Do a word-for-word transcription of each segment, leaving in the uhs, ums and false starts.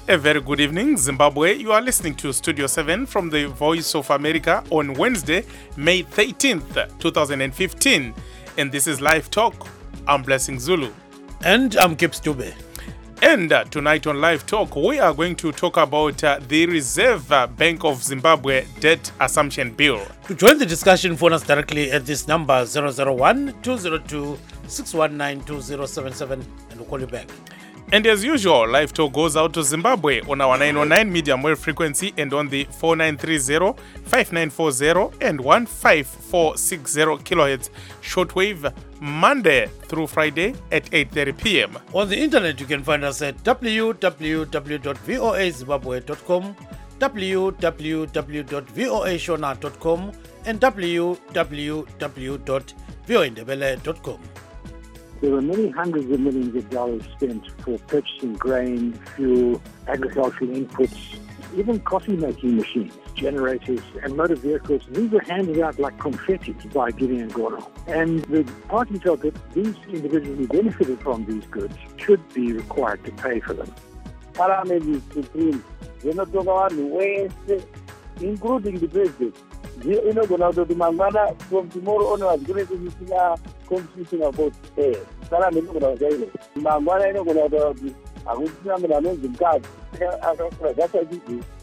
A very good evening, Zimbabwe. You are listening to Studio seven from the Voice of America on Wednesday, May thirteenth, twenty fifteen. And this is Live Talk. I'm Blessing Zulu. And I'm Kip Stube. And uh, tonight on Live Talk, we are going to talk about uh, the Reserve uh, Bank of Zimbabwe Debt Assumption Bill. To join the discussion, phone us directly at this number zero zero one, two zero two, six one nine, two zero seven seven and we'll call you back. And as usual, Live Talk goes out to Zimbabwe on our nine oh nine medium wave frequency and on the four nine three zero, five nine four zero and one five four six zero kilohertz shortwave Monday through Friday at eight thirty p.m. On the internet, you can find us at w w w dot voa zimbabwe dot com, w w w dot voa shona dot com and w w w dot voa ndebele dot com. There were many hundreds of millions of dollars spent for purchasing grain, fuel, agricultural inputs, even coffee-making machines, generators, and motor vehicles. These were handed out like confetti by Gideon Gono. And the party felt that these individuals who benefited from these goods should be required to pay for them. Parliament is supreme. We're not talking about the West, including the president. You know, going to the from tomorrow onwards, going to be a constitution about pay. Parliament is going to say, Mangwana is going to be a good number of those cards. That's why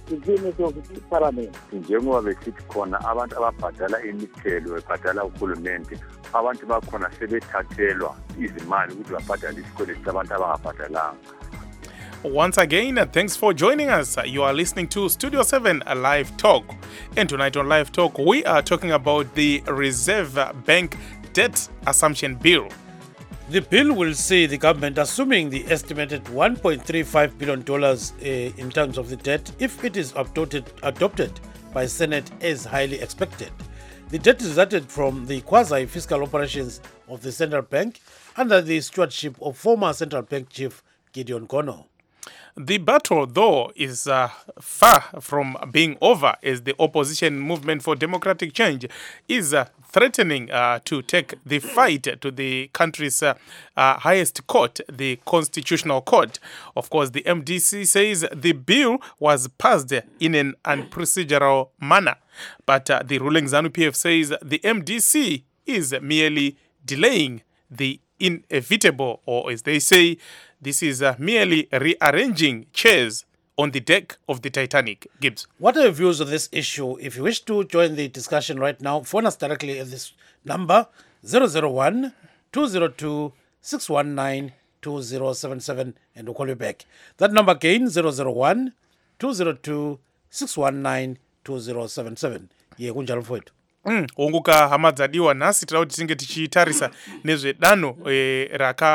the Parliament. Njengoba besithi khona abantu ababhadala imithelo bebhadala uhulumende, abantu bakhona sebethathelwa izimali ukuthi babhadale isikweletu sabantu abangabhadalanga. Once again, thanks for joining us. You are listening to Studio seven, a Live Talk. And tonight on Live Talk, we are talking about the Reserve Bank Debt Assumption Bill. The bill will see the government assuming the estimated one point three five billion dollars uh, in terms of the debt if it is adopted, adopted by Senate as highly expected. The debt resulted from the quasi-fiscal operations of the central bank under the stewardship of former central bank chief Gideon Gono. The battle, though, is uh, far from being over as the opposition movement for democratic change is uh, threatening uh, to take the fight to the country's uh, uh, highest court, the Constitutional Court. Of course, the M D C says the bill was passed in an unprocedural manner. But uh, the ruling ZANU-P F says the M D C is merely delaying the inevitable, or as they say, this is uh, merely rearranging chairs on the deck of the Titanic. Gibbs. What are your views on this issue? If you wish to join the discussion right now, phone us directly at this number zero zero one, two zero two, six one nine, two zero seven seven and we'll call you back. That number again zero zero one, two zero two, six one nine, two zero seven seven. Ye kunjalo mfowethu. Mm, onguka hama dzadiwa nhasi tira kuti tinge tichitarisa nezvedano e,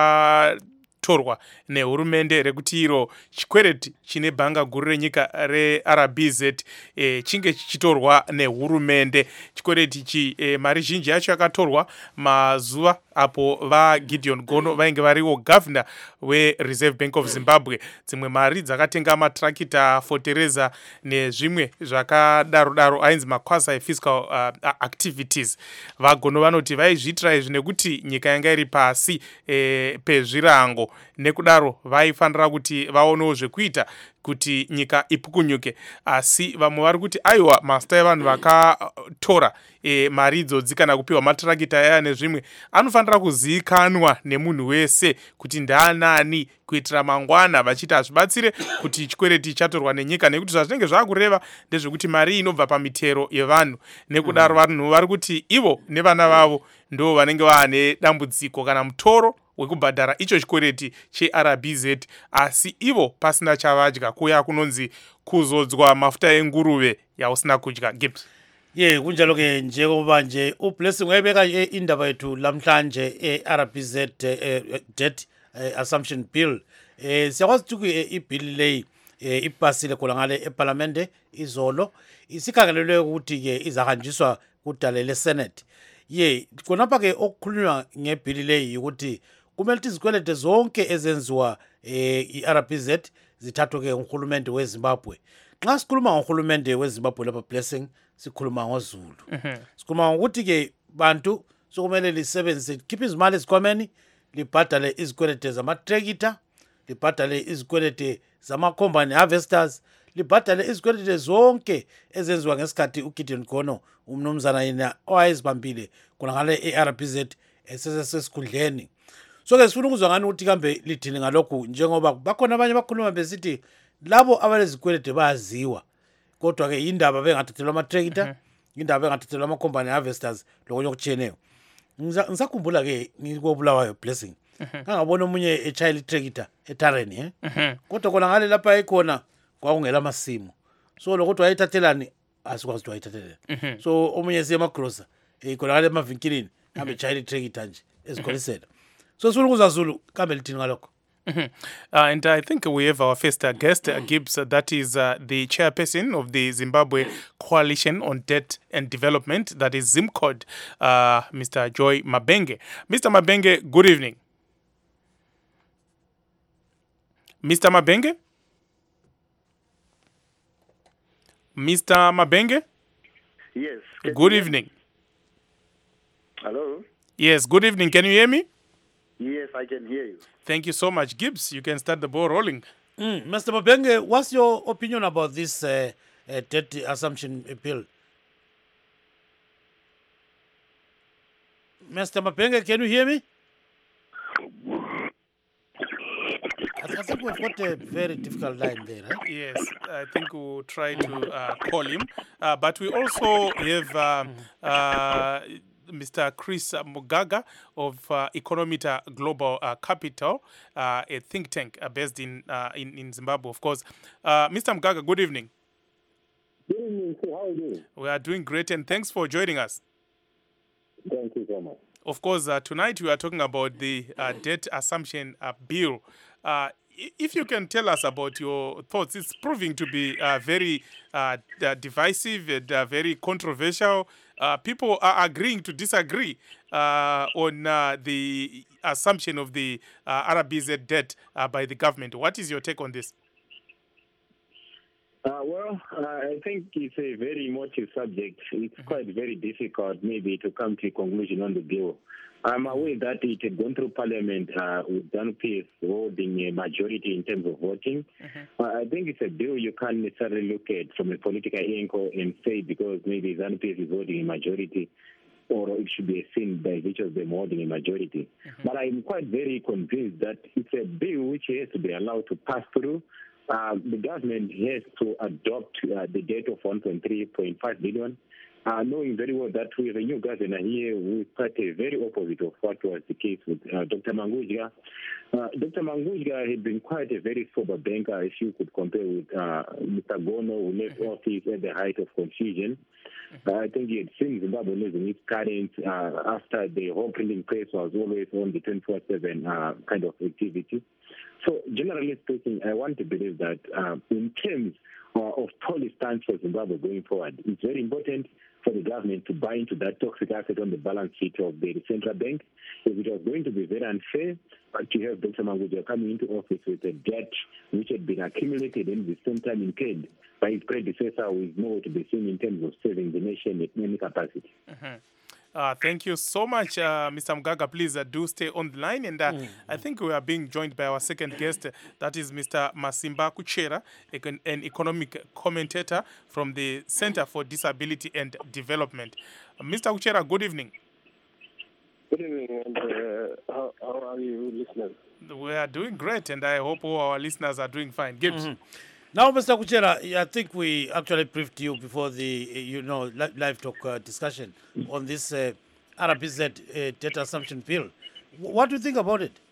rakatorwa nehurumende rekuti iro chikwereti chine bhanga guru renyika reR B Z e, chinge chichitorwa nehurumende. Chikwereti ichi e, mari zhinji yacho yakatorwa mazuva apo vaGideon Gono vainge variwo governor weReserve Bank of Zimbabwe. Dzimwe mari dzakatenga matrakita, fotereza nezvimwe zvakadaro daro ainzi maquasi fiscal uh, activities. VaGono vanoti vaizviitira izvi nekuti nyika yanga iri pasi e, pezvirango, nekudaro vaifanira kuti vaonewo zvekuita kuti nyika ipukunyuke. Asi vamwe vari kuti aiwa masta evanhu vakatora e, mari idzodzi kana kupiwa matrakita aya nezvimwe anofanira kuzivikanwa nemunhu wese kuti ndaanani kuitira mangwana vachiti hazvibatsire kuti chikwereti chatorwa nenyika, nekuti zvazvinenge zvakureva ndezvekuti mari inobva pamitero yevanhu. Nekudaro vanhu vari kuti ivo nevana vavo ndo vanenge vaane dambudziko kana mutoro wekubhadhara icho chikwereti cheR B Z, asi ivo pasina chavadya, kuya kunonzi kuzodzwa mafuta enguruve yausina kudya. Gibbs. Ye kunjalo ke njengoba nje uBlessing wayebeka indaba yethu lamhlanje eR B Z debt assumption bill. Eh siyakwazi ukuthi ibill leyi ipasile khona ngale eParliament izolo, isikhangelelwe ukuthi ke izahanjiswa kudale leSenate. Ye khonapha ke okukhulunywa ngebill leyi ukuthi kumele izikwelede zonke ezenziwa eR B Z zithathwe ke nguhulumende weZimbabwe. Nxa sikhuluma ngohulumende weZimbabwe lapha Blessing, sikhuluma ngoZulu. Sikhuluma ngokuthi ke bantu sokumele lisebenzise khipha izimali ezikhwameni, libhadale izikwelede zamatrekita, libhadale izikwelede zama-combine harvesters libhadale izikweleti zonke ezenziwa ngesikhathi uGideon Gono umnumzana yena owayezibambile khonangale e-R B Z esesesikhundleni. So-ke sifuna ukuzwa ngani ukuthi kambe lithini ngalokhu, njengoba bakhona abanye bakhuluma besithi labo abalezikweleti bayaziwa, kodwa-ke yindaba bengathathelwa ama-tractor, indaba bengathathelwa ama-combine harvesters lokunye okutshiyeneyo. Ngisakhumbula-ke ngikobulawayo Blessing, ngangabona omunye etshayela i-tractor eTareni, eh? Kodwa khona ngale lapha ekhona kwakungela amasimo, so lokuthi wayithathelani asikwazi ukuthi wayithathelani. So omunye siye emagrosa khona ngale emavinkilini kambe etshayela i-tractor nje ezikholisela. So sifuna ukuzwa Zulu kambe lithini ngalokho. Uh, and I think we have our first uh, guest, uh, Gibbs, uh, that is uh, the chairperson of the Zimbabwe Coalition on Debt and Development, that is ZIMCOD, uh, Mister Joy Mabenge. Mister Mabenge, good evening. Mister Mabenge? Mister Mabenge? Yes. Good evening. Hello? Yes, good evening. Can you hear me? Yes, I can hear you. Thank you so much, Gibbs. You can start the ball rolling. Mm, Mister Mabenge, what's your opinion about this uh, uh, debt assumption bill? Mister Mabenge, can you hear me? I, I think we've got a very difficult line there, right? Yes, I think we'll try to uh, call him. Uh, but we also have uh, uh, Mister Chris Mugaga of uh, Economita Global uh, Capital, uh, a think tank uh, based in, uh, in in Zimbabwe, of course. Uh, Mister Mugaga, good evening. Good evening, sir. How are you doing? We are doing great, and thanks for joining us. Thank you so much. Of course, uh, tonight we are talking about the uh, debt assumption uh, bill. Uh, if you can tell us about your thoughts, it's proving to be uh, very uh, divisive and uh, very controversial. Uh, people are agreeing to disagree uh, on uh, the assumption of the uh, R B Z debt uh, by the government. What is your take on this? Uh, well, uh, I think it's a very emotive subject. It's mm-hmm. quite very difficult maybe to come to a conclusion on the bill. I'm aware that it had gone through Parliament uh, with Z A N U P F holding a majority in terms of voting. Mm-hmm. Uh, I think it's a bill you can't necessarily look at from a political angle and say because maybe Z A N U P F is holding a majority or it should be a sin by virtue of them holding a majority. Mm-hmm. But I'm quite very convinced that it's a bill which has to be allowed to pass through. Uh, the government has to adopt uh, the debt of one point three point five billion. Uh, knowing very well that we have a new governor here who is quite a very opposite of what was the case with uh, Doctor Mangudya. Uh, Doctor Mangudya had been quite a very sober banker, if you could compare with uh, Mister Gono, who left office at the height of confusion. Uh, I think he had seen Zimbabwe losing its current uh, after the whole printing press was always on the twenty-four seven uh, kind of activity. So generally speaking, I want to believe that uh, in terms uh, of policy stance for Zimbabwe going forward, it's very important for the government to buy into that toxic asset on the balance sheet of the central bank. If it was going to be very unfair uh, to have Doctor Mangudya coming into office with a debt which had been accumulated and at the same time incurred by his predecessor, who is nowhere to be seen in terms of saving the nation at any capacity. Mm-hmm. Uh, thank you so much, uh, Mister Mugaga. Please uh, do stay on the line. And uh, mm. I think we are being joined by our second guest. Uh, that is Mister Masimba Kuchera, an economic commentator from the Center for Disability and Development. Uh, Mister Kuchera, good evening. Good evening, and uh, how, how are you, listeners? We are doing great, and I hope all our listeners are doing fine. Gibbs. Mm-hmm. Now, Mister Kuchera, I think we actually briefed you before the, you know, live talk uh, discussion on this uh, R B Z uh, debt assumption bill. What do you think about it?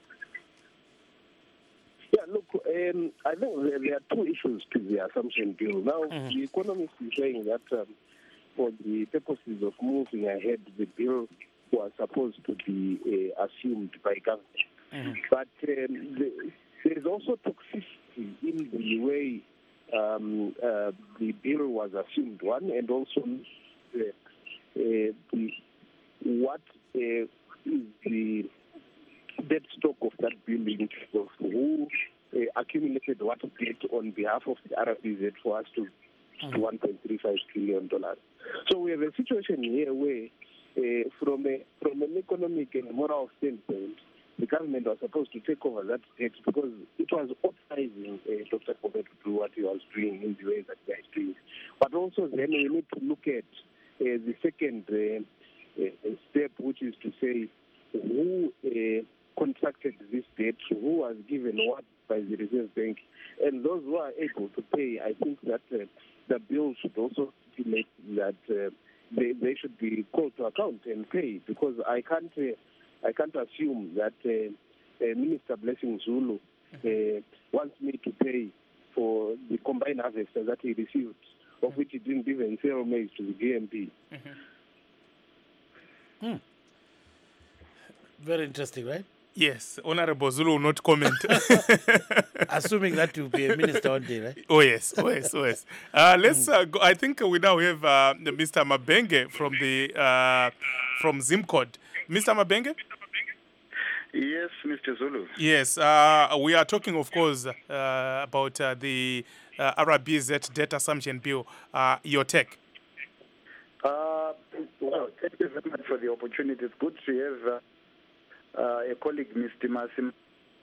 Yeah, look, um, I think there, there are two issues to the assumption bill. Now, mm-hmm. the economist is saying that um, for the purposes of moving ahead, the bill was supposed to be uh, assumed by government. Mm-hmm. But um, the, there is also toxicity in the way um, uh, the bill was assumed, one, and also uh, uh, the, what uh, is the debt stock of that bill in terms of who uh, accumulated what debt on behalf of the R B Z for us to, mm-hmm. to one point three five trillion dollars. So we have a situation here where, uh, from a from an economic and moral standpoint, the government was supposed to take over that debt because it was authorizing uh, Doctor Kobe to do what he was doing in the way that he is doing. But also then we need to look at uh, the second uh, uh, step, which is to say who uh, contracted this debt, who was given what by the Reserve Bank, and those who are able to pay. I think that uh, the bill should also stipulate that uh, they, they should be called to account and pay, because I can't uh, I can't assume that uh, uh, Minister Blessing Zulu uh, wants me to pay for the combined harvest that he received, of which he didn't even sell maize to the D M P. Mm-hmm. Hmm. Very interesting, right? Yes, Honorable Zulu will not comment. Assuming that you'll be a minister one day, right? Oh yes, oh yes, oh yes. Uh, let's. Uh, go, I think we now have uh, Mister Mabenge from the uh, from Zimcod. Mister Mabenge. Yes, Mister Zulu. Yes, uh, we are talking, of course, uh, about uh, the uh, R B Z debt assumption bill. Uh, your take. Uh, well, thank you very much for the opportunity. It's good to have. Uh, Uh, a colleague, Mister Masim.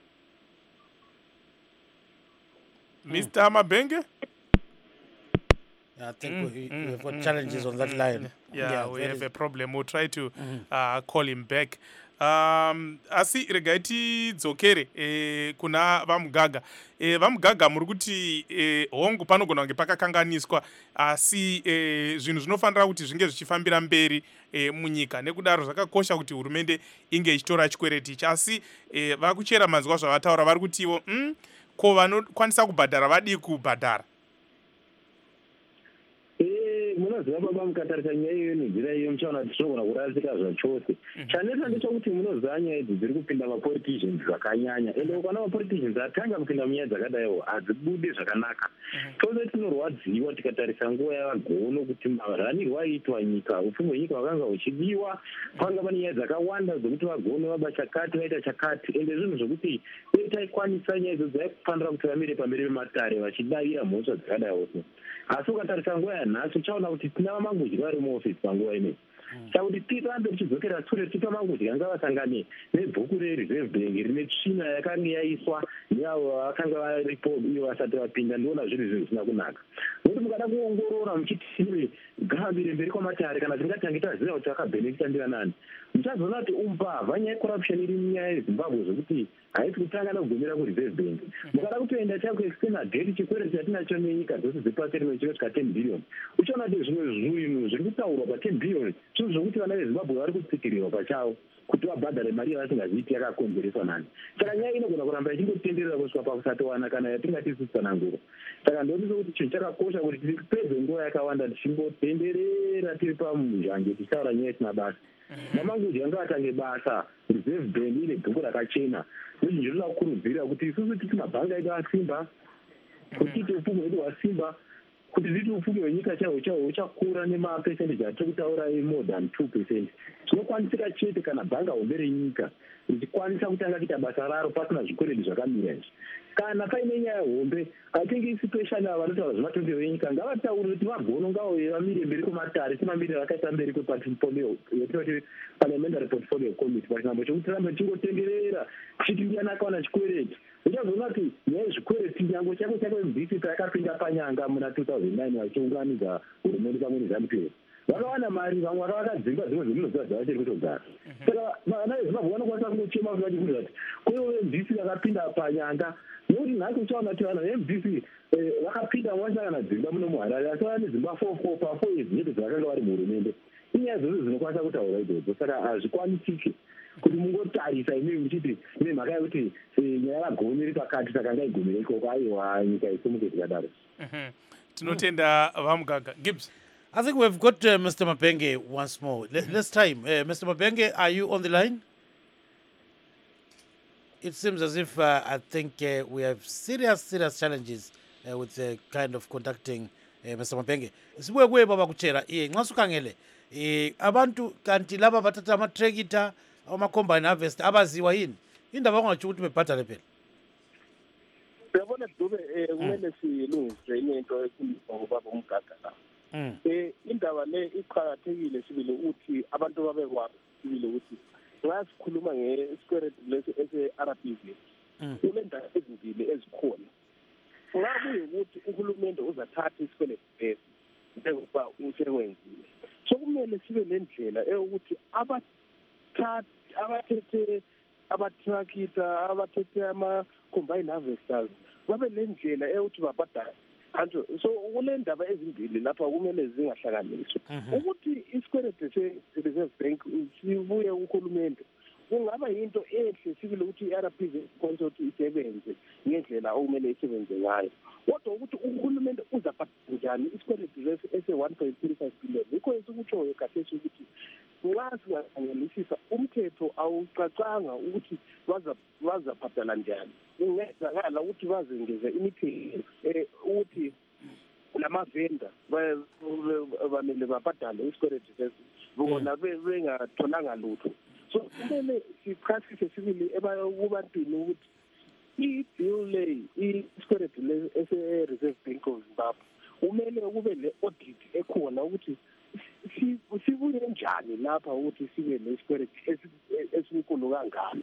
Mister Mabenge? I think mm, we, mm, we've got mm, challenges mm, on that mm, line. Yeah, yeah we have a problem. We'll try to mm. uh, call him back. Um, asi regaiti dzokere eh, kuna vamugaga eh, vamugaga muri kuti eh, hongu panogona kunge pakakanganiswa asi eh, zvinhu zvinofanira kuti zvinge zvichifambira mberi eh, munyika. Nekudaro zvakakosha kuti hurumende inge ichitora chikwereti ichi, asi eh, vakuchera manzwa zvavataura vari kuti ivo mm, ko vanokwanisa kubhadhara vadi kubhadhara. Munoziva baba mukatarisa nyaya iyoyo nenzira iyo muchaona kuti tinogona kurasika zvachose. Chanetsa ndechekuti munoziva nyaya idzi dziri kupinda mapoliticians zvakanyanya, ende ukaona mapoliticians atanga kupinda munyaya dzakadaiwo hadzibude zvakanaka. Tose tinorwadziwa tikatarisa nguva yavagono kuti maranirwo aiitwa nyika, upfumi hwenyika hwakanga huchidiwa, kwanga pane nyaya dzakawanda dzokuti vagono vaba chakati vaita chakati, ende zvinhu zvokuti dai taikwanisa nyaya idzo dzaifanira kuti vamire pamberi pematare vachidavira mhosva dzakadaiwo. Asi ukatarisa nguva yanhasi uchaona kuti tina vamangudyi vari muofisi panguva ino. Saka kuti tirambe tichidzokera sure tipa mangudyi anga vasangane nebhuku rereserve bank rine tsvina yakanga yaiswa neavo vakanga varipo iyo vasati vapinda. Ndiona zviri zvinhu zvisina kunaka, nokuti mukada kuongorora muchiti gambire mberi kwamatare kana tingatange taziva kuti vakabhenefita ndivanani, muchazoona kuti umbavha nyaya yecorruption iri munyaya yezimbabwe zvokuti haisi kutanga nekugumira kureserve bank. Mukada kutoenda chaiko external debt, chikwereti chatinacho nenyika dzose dzepasi rimwe chinosvika ten billion, uchaona kuti zvimwe zvinhu zviri kutaurwa pa ten billion zvinhu zvokuti vana vezimbabwe vari kutsikirirwa pachavo kuti vabhadhare mari yavasingaziiti yakakonzereswa nani. Saka nyaya inogona kuramba ichingotenderera kusvika pakusatowana kana yatingati isitsananguro. Saka ndoti sokuti chinhu chakakosha kuti tipedze nguva yakawanda tichingotenderera tiri pamuzhange tichitaura nyaya isina basa. Mamangudyi anga atange basa, reserve bank ine bhuku rakachena. Zvinhu zvinoda kukurudzira kuti isusu titi mabhanga edu asimba, kuti titi upfumi hwedu hwasimba, kuti titi upfumi hwenyika chahwo chahwo uchakura nemapercentage atiri kutaura more than two percent. Tinokwanisika chete kana bhanga hombe renyika richikwanisa kutanga kuita basa raro pasina zvikwereti zvakamira izvi. Kana paine nyaya hombe, atingi situation ava vanotaura zvematongerwo enyika ngavataure kuti vagono ngavo vamire mberi kwematare semamiriro akaita mberi kweportfolio yatinoti parliamentary portfolio committee pachinhambo chokuti rambe tichingotenderera tichiti ndiani akawana chikwereti. Uchazoona kuti nyaya yezvikwereti nyango chako chako mbc paakapinda panyanga muna two thousand nine vachiunganidza hurumende pamwe neZANU-P F, vakawana mari, vamwe vakavaka dzimba dzimwe dzeminoziva dzavachiri kutogara. Saka vana vezimbabwe vanokwanisa kungochema vachikuti kuti kwewo vemvc vakapinda panyanga, nokuti nhasi uchaona kuti vanhu vemvc vakapinda vachakana dzimba muno muharare asi vane dzimba four four pafour dzinoto dzavakanga vari muhurumende. Inyaya dzose dzinokwanisa kutaura idzodzo, saka hazvikwanisiki kuti mungotarisa imei muchiti ine mhaka yekuti nyaya yavagoni iri pakati saka ngaigumire ikoko, aiwa nyika isimuke tikadaro. Tinotenda vamugaga. Gibbs. I think we've got uh, Mister Mabenge once more. Let, let's try him. Uh, Mister Mabenge, are you on the line? It seems as if uh, I think uh, we have serious, serious challenges uh, with uh, kind of conducting uh, Mister Mabenge. Sibuye kuye baba kuchera eh nxasukangele eh abantu kanti laba bathatha ama tractor ama combine harvest abaziwa yini indaba ongathi ukuthi bebhadale phela. Uyabona Dube eh kumele silungise into ekhuluma ngobaba umgaga la. Eh indaba le iqhakathekile sibile ukuthi abantu babekwazi sibile ukuthi nxa sikhuluma nge-security lesi ese-R P Z kunendawo ezimbili ezikhona. Nxa kuyikuthi uhulumende uzathatha isikweletu lesi njengoba usekwenzile, so kumele sibe nendlela eyokuthi abathethe abatrakita abathethe ama-combine harvesters babe nendlela eyokuthi babhadale. So kunendaba ezimbili lapha kumele zingahlakaniswa ukuthi isikweletu se-Reserve Bank sibuye kuhulumende kungaba yinto ehle sibile ukuthi i-R P Z consort isebenze ngendlela okumele isebenze ngayo, kodwa ukuthi uhulumende uzaphatha njani isikweletu lesi ese-one point three five billion yikho esikutshoyo kathesi ukuthi nxa singaangelisisa umthetho awucacanga ukuthi bazaphathala njani. Kungenzakala ukuthi bazengeze imiphelo ukuthi lamavenda bamele babhadale isikweletu lesi bona bengatholanga lutho. So kumele sichasise sibili ebantwini ukuthi i-bill leyi isikweletu ese-Reserve Bank of Zimbabwe kumele kube le-audit ekhona ukuthi sibuye njani lapha ukuthi sibe nesikweletu esinkulu kangani,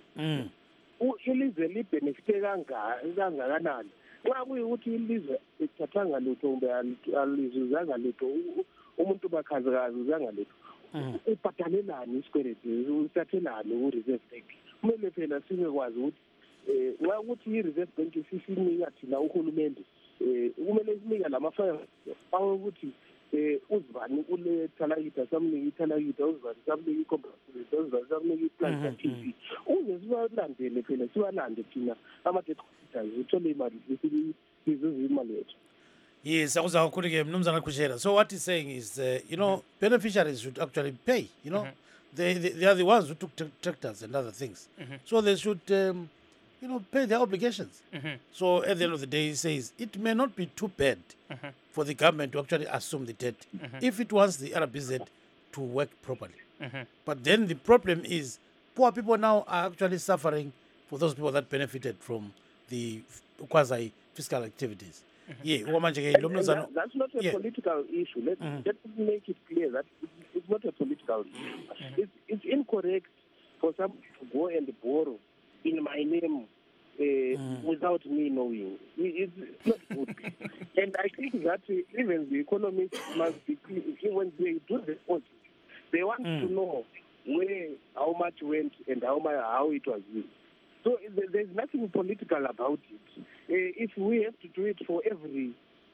ilizwe libhenefite kangakanani. Nxa kuyikuthi ilizwe lithathanga lutho kumbe alizuzanga lutho, umuntu bakhazikazi uzanga lutho, ubhadalelani isikweletu, usathelani ku-Reserve Bank? Kumele phela sibekwazi ukuthi nxa ukuthi i-Reserve Bank sisinika thina uhulumende kumele sinika lama-file awokuthi uzibani kule thalakita samnika ithalakita, uzibani samnika icomputer, uzibani samnika iplant ka-T V, uze sibalandele phela sibalande thina ama-debt collectors uthole imali sizuze imali yethu. Yes, akuzwa kakhulu ke Mnumzana Khushera. So what he's saying is, uh, you know, beneficiaries should actually pay, you know. Mm-hmm. They, they they are the ones who took tra- tractors and other things. Mm-hmm. So they should, um, you know, pay their obligations. Mm-hmm. So at the end of the day, he says, it may not be too bad mm-hmm. for the government to actually assume the debt mm-hmm. if it wants the R B Z to work properly. Mm-hmm. But then the problem is, poor people now are actually suffering for those people that benefited from the quasi-fiscal activities. Mm-hmm. Yeah, and, and that, that's not a yeah. political issue. Let's, mm-hmm. let's make it clear that it's not a political issue. Mm-hmm. It's, it's incorrect for some to go and borrow in my name uh, mm-hmm. without me knowing. It, it's not good. And I think that uh, even the economists must be clear. When they do the audit, they want mm-hmm. to know where, how much went and how much, how it was used. So there's nothing political about it. Uh, if we have to do it for every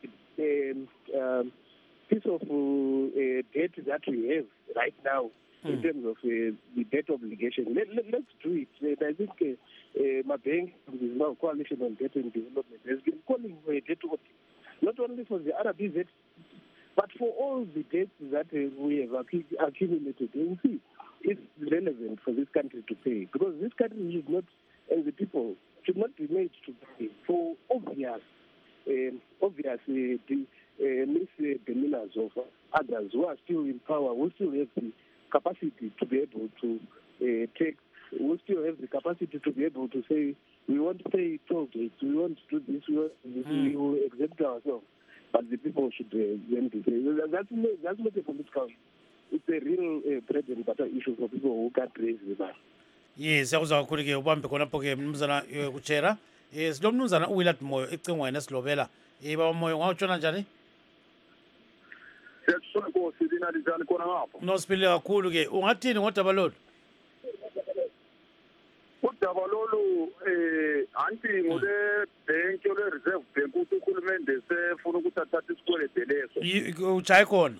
um, um, piece of uh, debt that we have right now mm. in terms of uh, the debt obligation, let, let, let's do it. And I think uh, uh, my bank, the Coalition on Debt and Development, has been calling for a debt audit, not only for the R B Z, but for all the debts that uh, we have accumulated. And see, it's relevant for this country to pay, because this country is not, and the people should not be made to pay for obvious, um, obvious uh, the, uh, misdemeanors of others who are still in power, who still have the capacity to be able to uh, take, who still have the capacity to be able to say, we want to pay toll gates, we want to do this, we want to do this, mm. we will exempt ourselves. But the people should uh, then be paid. That's not, that's not a political issue. It's a real uh, bread and butter issue for people who can't raise the money. Yes, yakuzwa kakhulu ke ubambe khonapho ke Mnumzana Khushera. Yes, lo Mnumzana uWilard Moyo ecingweni esilobela. Eh baba Moyo ngawutshona njani? Siyasonko sidina njani khona ngapha? Nosipile kakhulu ke. Ungathini ngodaba lolu? Udaba lolu eh anti ngole bank le Reserve Bank uthi uhulumende sefuna ukuthi athathe isikweletu leso. Uchaye khona.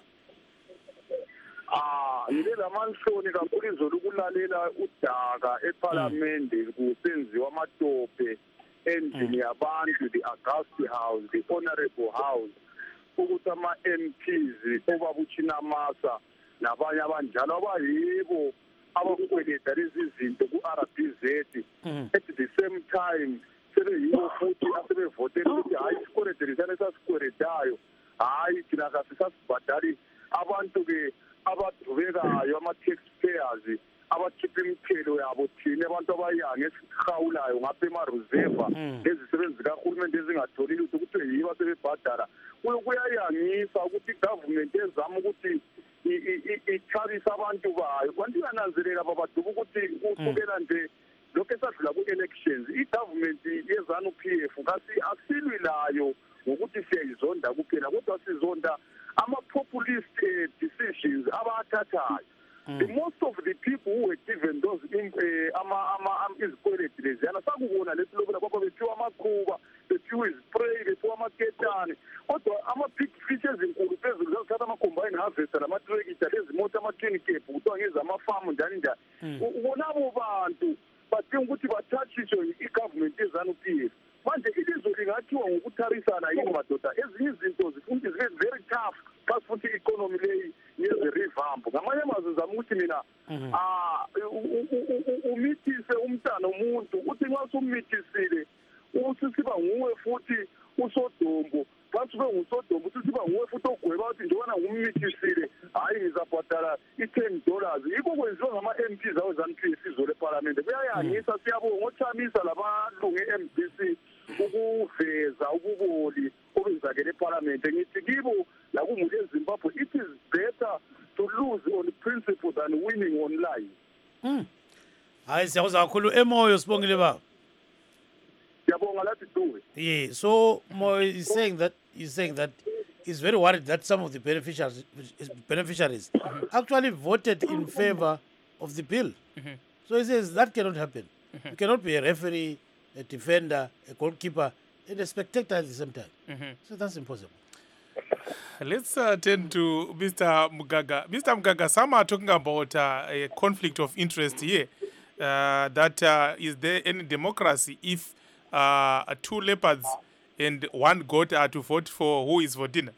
Ah, yile lamanhloni kakhulu izolo ukulalela udaka eParliament kusenziwa amatope endlini yabantu, the Augusti House, the Honorable House, ukuthi ama-M Ps obabuchina masa nabanye abanjalo abayibo abakweleta lezi zinto ku-R B Z at the same time sebeyibo futhi asebevotela ukuthi hayi isikweletu lesane sasikweletayo hayi thina kasisasibhadali abantu-ke abadubekayo ama-taxpayers abakhipha imithelo yabo thina abantu abayange esihawulayo ngapha ema-reserva lezisebenzi zikahulumende ezingatholi lutho ukuthi yibo sebebhadala. Kuyayangisa ukuthi igovernment ezama ukuthi ithabisa abantu bayo kanti uyananzelela babaduba ukuthi kusukela nje lokho esadlula ku-elections i-government ye-ZANU P F asilwi layo ngokuthi siyayizonda kuphela kodwa sizonda ama-populist uh, decisions abathathayo. The most of the people who were given those izikweleti leziyana sakubona lesi lokuna kwaba bephiwa amakhuba bephiwa izispray bephiwa amaketane kodwa ama-big fish ezinkulu phezulu zazithatha ama-combine harvester nama-trekita lezi moto ama-clinicap kuthiwa ngezamafamu njani njani ubonabo bantu badinga ukuthi bathathiswe i-government ye-ZANU P F manje ilizwe lingathiwa ngokutharisana yini madoda ezinye izinto zifuthi zibe very tough xa futhi i-economy leyi yeze-revamp ngamanye amazwi zama ukuthi mina umithise umntana umuntu uthi nxa summithisile usisiba nguwe futhi usodombo phansi ube ngusodombo usisiba nguwe futhi ogweba ukuthi njengobana ngummithisile hhayi ngizabhadala i-ten dollars yikho kwenziwa ngama-M P zawo ZANU P F izolo ephalamende kuyayangisa siyabonga othamisa labalungu e-M D C ukuveza ububoli obenzakele ephalamende ngithi kibo lakumuhle eZimbabwe it is better to lose on principle than winning on lies. Mm. Hayi siyakuzwa kakhulu emoyo sibongile baba. Siyabonga lathi duwe. Yeah, so Moyo is saying that he's saying that he's very worried that some of the beneficiaries beneficiaries actually voted in favor of the bill. Mhm. So he says that cannot happen. You cannot be a referee, a defender, a goalkeeper, and a spectator at the same time. Mhm. So that's impossible. Let's uh, turn to Mister Mugaga. Mister Mugaga, some are talking about uh, a conflict of interest here. Uh, that uh, is there any democracy if uh, two leopards and one goat are to vote for who is voting?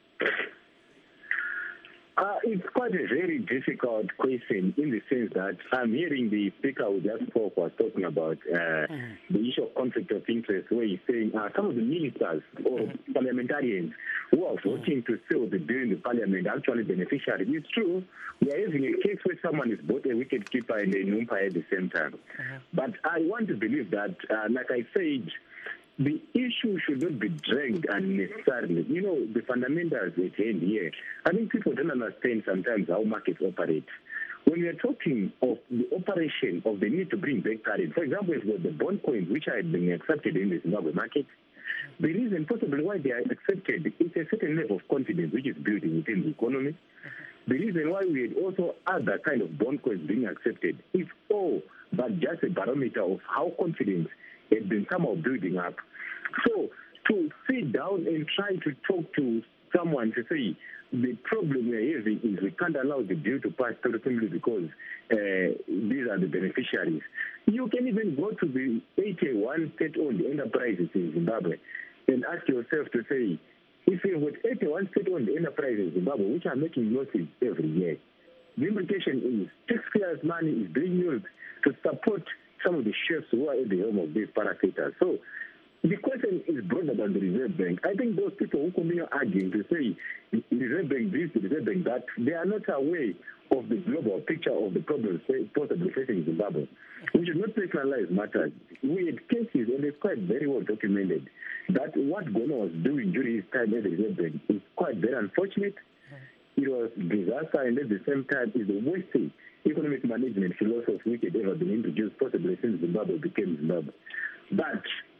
Uh, it's quite a very difficult question in the sense that I'm hearing the speaker who just spoke was talking about uh, mm-hmm. the issue of conflict of interest, where he's saying uh, some of the ministers or mm-hmm. parliamentarians who are voting mm-hmm. to seal the bill in the parliament are actually beneficiaries. It's true, we are having a case where someone is both a wicketkeeper and a umpire at the same time. Mm-hmm. But I want to believe that, uh, like I said, the issue should not be dragged unnecessarily. You know, the fundamentals at hand here, I think people don't understand sometimes how markets operate. When we are talking of the operation of the need to bring back current, for example, if the bond coins which are being accepted in the Zimbabwe market, the reason possibly why they are accepted is a certain level of confidence which is building within the economy. The reason why we had also other kind of bond coins being accepted is all but just a barometer of how confidence had been somehow building up. So to sit down and try to talk to someone to say the problem we're having is we can't allow the bill to pass through simply because uh, these are the beneficiaries. You can even go to the eighty-one state-owned enterprises in Zimbabwe and ask yourself to say, if you have eighty-one state-owned enterprises in Zimbabwe which are making losses every year, the implication is taxpayers' money is being used to support some of the chefs who are at the helm of these parastatals. So the question is broader than the Reserve Bank. I think those people who continue arguing to say the Reserve Bank this, the Reserve Bank that, they are not aware of the global picture of the problems possibly facing Zimbabwe. We should not personalize matters. We had cases, and it's quite very well documented, that what Gono was doing during his time at the Reserve Bank is quite very unfortunate. It was disaster, and at the same time is the worst thing economic management philosophy which had ever been introduced possibly since Zimbabwe became Zimbabwe. But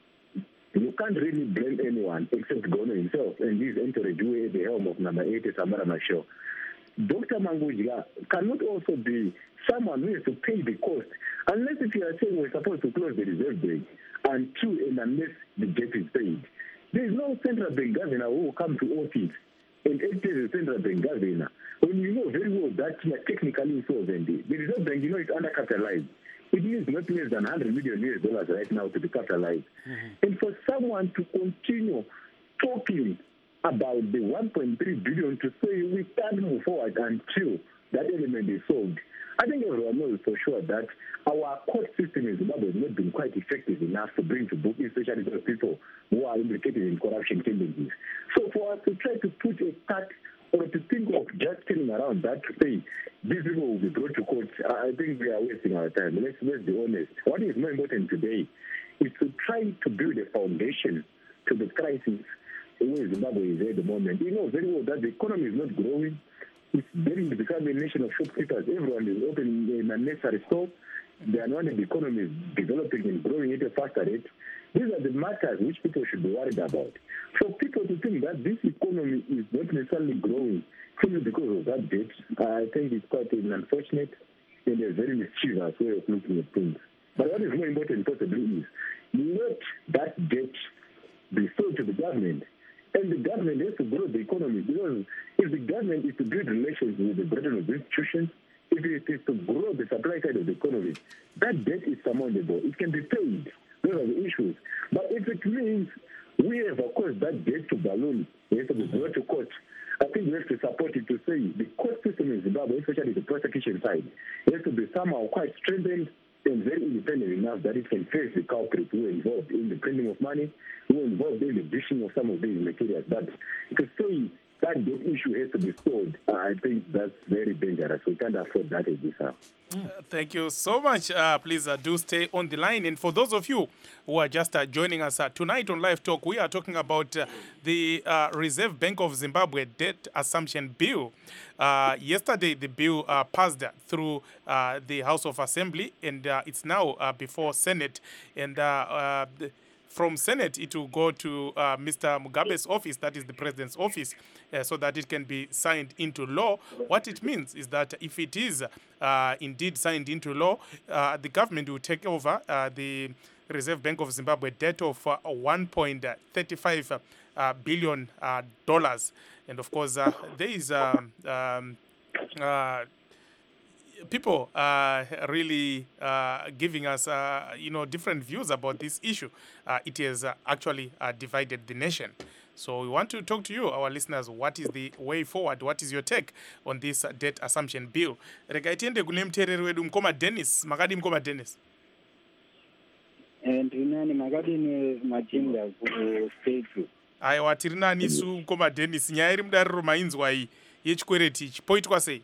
you can't really blame anyone except Gono himself and his entourage who at the helm of number eight, Samara Machel. Doctor Mangujya cannot also be someone who has to pay the cost, unless if you are saying we're supposed to close the Reserve Bank until and unless the debt is paid. There is no central bank governor who will come to office and act as a central bank governor when you know very well that you are technically insolvent. The Reserve Bank, you know, it's undercapitalized. It needs not less than one hundred million U S dollars right now to be capitalized. Mm-hmm. And for someone to continue talking about the one point three billion to say we can't move forward until that element is solved, I think everyone knows for sure that our court system in Zimbabwe has not been quite effective enough to bring to book, especially those people who are implicated in corruption tendencies. So for us to try to put a cut or to think of just turning around that to say these people will be brought to court, I think we are wasting our time. Let's, let's be honest. What is more important today is to try to build a foundation to the crisis where Zimbabwe is at the moment. You know very well that the economy is not growing. It's beginning to become a nation of shopkeepers. Everyone is opening an unnecessary store. The unwanted economy is developing and growing at a faster rate. These are the matters which people should be worried about. For people to think that this economy is not necessarily growing simply because of that debt, I think it's quite an unfortunate and a very mischievous way of looking at things. But what is more important possibly is let that debt be sold to the government. And the government has to grow the economy, because if the government is to build relations with the burden of institutions, if it is to grow the supply side of the economy, that debt is surmountable. It can be paid. Those are the issues. But if it means we have, of course, that debt to balloon, we have to be brought to court, I think we have to support it to say the court system in Zimbabwe, especially the prosecution side, has to be somehow quite strengthened and very independent enough that it can face the culprits who are involved in the printing of money, who are involved in the dishing of some of these materials. But to say that this issue has to be solved, I think that's very dangerous. We can't afford that as this hour. Uh, thank you so much. Uh, please uh, do stay on the line. And for those of you who are just uh, joining us uh, tonight on Live Talk, we are talking about uh, the uh, Reserve Bank of Zimbabwe Debt Assumption Bill. Uh, yesterday, the bill uh, passed through uh, the House of Assembly, and uh, it's now uh, before Senate. And uh, uh, the, from Senate, it will go to uh, Mister Mugabe's office, that is the president's office, uh, so that it can be signed into law. What it means is that if it is uh, indeed signed into law, uh, the government will take over uh, the Reserve Bank of Zimbabwe debt of uh, one point three five uh, billion uh, dollars. And of course, uh, there is um, um, uh, people are really uh, giving us, uh, you know, different views about this issue. Uh, it has uh, actually uh, divided the nation. So we want to talk to you, our listeners. What is the way forward? What is your take on this uh, debt assumption bill? Rega tiende kune mtereri wedu Mkoma Dennis. Makadi Mkoma Dennis. Ndinani makadini machinda ku state. Aiwa tiri nani su Mkoma Dennis. Nyaya iri mudariro mainzwa iyi yechikwereti chipoitwa sei?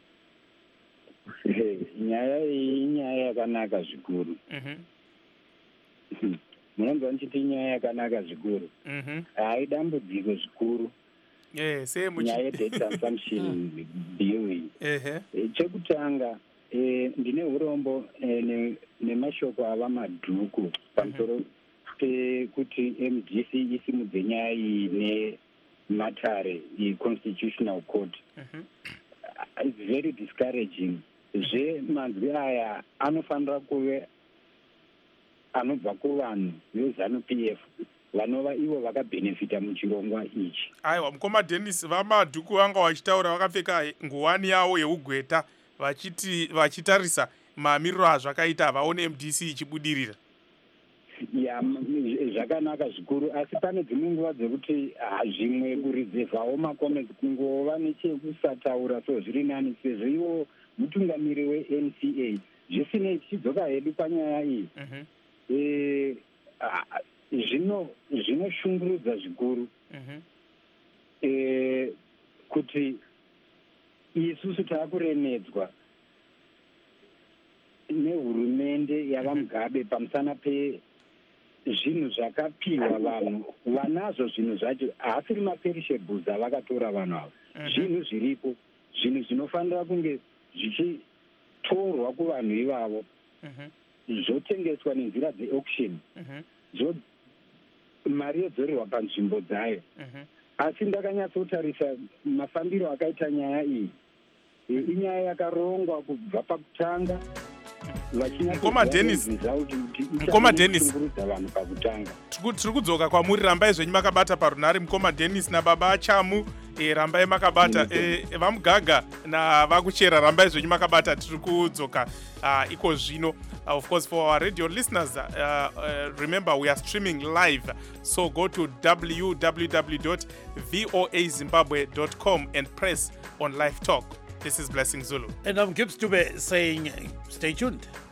Nyaya iyi nyaya yakanaka zvikuru. Munonzwa ndichiti nyaya yakanaka zvikuru. Hai dambudziko zvikuru. Eh, sei muchi. Nyaya debt assumption bill. Eh. Chekutanga eh ndine urombo eh, nemashoko ava madhuku pamusoro kuti M D C isimudze nyaya iyi nematare i-constitutional court. It's very discouraging. Zve manzwi aya anofanira kuve anobva kuvanhu veZANU P F vanova ivo vakabhenefita muchirongwa ichi. Aiwa, Mkoma Dennis, vamadhuku vanga vachitaura vakapfeka nguwani yavo yeugweta vachiti vachitarisa mamiriro azvakaita vaone M D C ichibudirira. Ya, zvakanaka zvikuru, asi pane dzimwe nguva dzekuti zvimwe kurizevhawo makomenti kungova nechekusataura so zviri nani sezvo ivo mutungamiri we-N C A. Zvisinei tichidzoka hedu panyaya iyi. Eh, zvino zvinoshungurudza zvikuru. Eh, kuti isusu taakuremedzwa nehurumende yavaMugabe pamusana pe zvinhu zvakapiwa vanhu vanazvo zvinhu zvacho haasiri maperishables avakatora vanhu ava. Zvinhu zviripo, zvinhu zvinofanira kunge zvichitorwa kuvanhu ivavo zvotengeswa nenzira dzeauction, mari yodzorerwa panzvimbo dzayo. Asi ndakanyatsotarisa mafambiro akaita nyaya iyi, inyaya yakarongwa kubva pakutanga. Mkoma Dennis, Mkoma Dennis, tiri kudzoka kwamuri. Rambai zvenyu makabata parunhare. Mkoma Dennis nababa Chamu, e, rambai makabata. E, vaMugaga navakuchera, rambai zvenyu makabata. Tiri kudzoka uh, iko zvino. Uh, of course, for our radio listeners, uh, uh, remember we are streaming live. So go to w w w dot voa zimbabwe dot com and press on Live Talk. This is Blessing Zulu. And I'm Gibbs Dube saying, stay tuned.